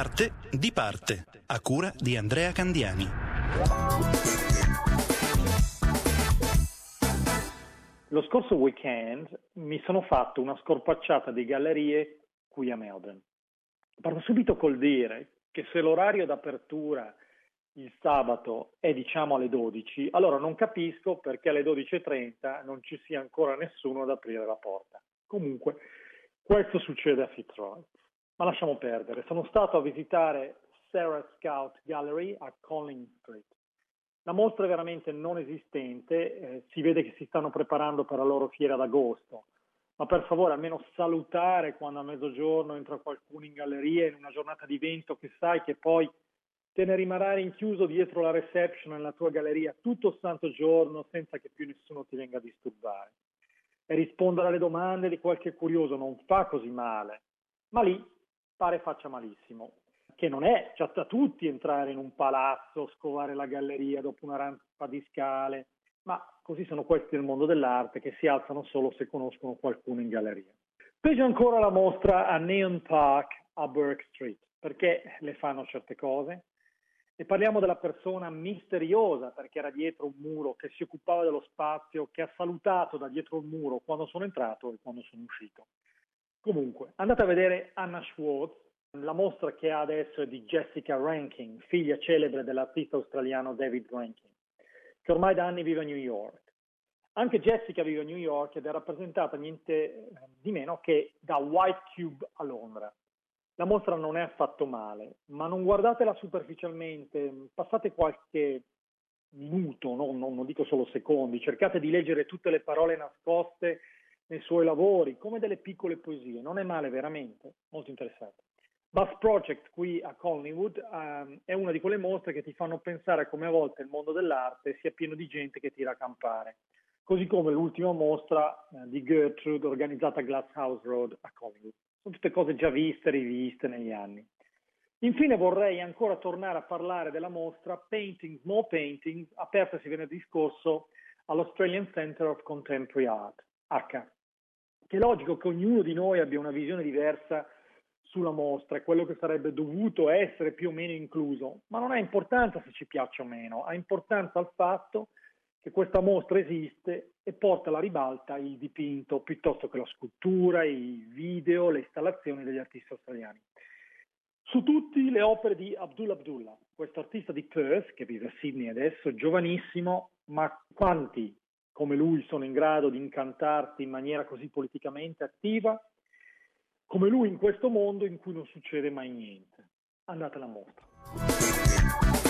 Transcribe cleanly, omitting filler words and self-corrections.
Arte di parte, a cura di Andrea Candiani. Lo scorso weekend mi sono fatto una scorpacciata di gallerie qui a Melbourne. Parto subito col dire che se l'orario d'apertura il sabato è diciamo alle 12, allora non capisco perché alle 12:30 non ci sia ancora nessuno ad aprire la porta. Comunque, questo succede a Fitzroy. Ma lasciamo perdere. Sono stato a visitare Sarah Scout Gallery a Collins Street. La mostra è veramente non esistente, si vede che si stanno preparando per la loro fiera d'agosto, ma per favore almeno salutare quando a mezzogiorno entra qualcuno in galleria in una giornata di vento che sai che poi te ne rimarrai rinchiuso dietro la reception nella tua galleria tutto il santo giorno senza che più nessuno ti venga a disturbare. E rispondere alle domande di qualche curioso non fa così male, ma lì pare faccia malissimo. Che non è già da tutti entrare in un palazzo, scovare la galleria dopo una rampa di scale, ma così sono questi nel mondo dell'arte che si alzano solo se conoscono qualcuno in galleria. Peggio ancora la mostra a Neon Park a Burke Street, perché le fanno certe cose. E parliamo della persona misteriosa, perché era dietro un muro, che si occupava dello spazio, che ha salutato da dietro il muro quando sono entrato e quando sono uscito. Comunque, andate a vedere Anna Schwartz. La mostra che ha adesso è di Jessica Rankin, figlia celebre dell'artista australiano David Rankin, che ormai da anni vive a New York. Anche Jessica vive a New York ed è rappresentata niente di meno che da White Cube a Londra. La mostra non è affatto male, ma non guardatela superficialmente, passate qualche minuto, non dico solo secondi, cercate di leggere tutte le parole nascoste nei suoi lavori, come delle piccole poesie. Non è male veramente, molto interessante. Bus Project qui a Collingwood è una di quelle mostre che ti fanno pensare come a volte il mondo dell'arte sia pieno di gente che tira a campare, così come l'ultima mostra di Gertrude organizzata a Glasshouse Road a Collingwood. Sono tutte cose già viste e riviste negli anni. Infine vorrei ancora tornare a parlare della mostra Painting, Small Paintings, apertasi venerdì scorso all'Australian Centre of Contemporary Art, H. Che è logico che ognuno di noi abbia una visione diversa sulla mostra, quello che sarebbe dovuto essere più o meno incluso, ma non ha importanza se ci piace o meno, ha importanza il fatto che questa mostra esiste e porta alla ribalta il dipinto piuttosto che la scultura, i video, le installazioni degli artisti australiani. Su tutti le opere di Abdul Abdullah, questo artista di Perth che vive a Sydney adesso, giovanissimo, ma quanti come lui sono in grado di incantarti in maniera così politicamente attiva, come lui in questo mondo in cui non succede mai niente. Andate alla mostra.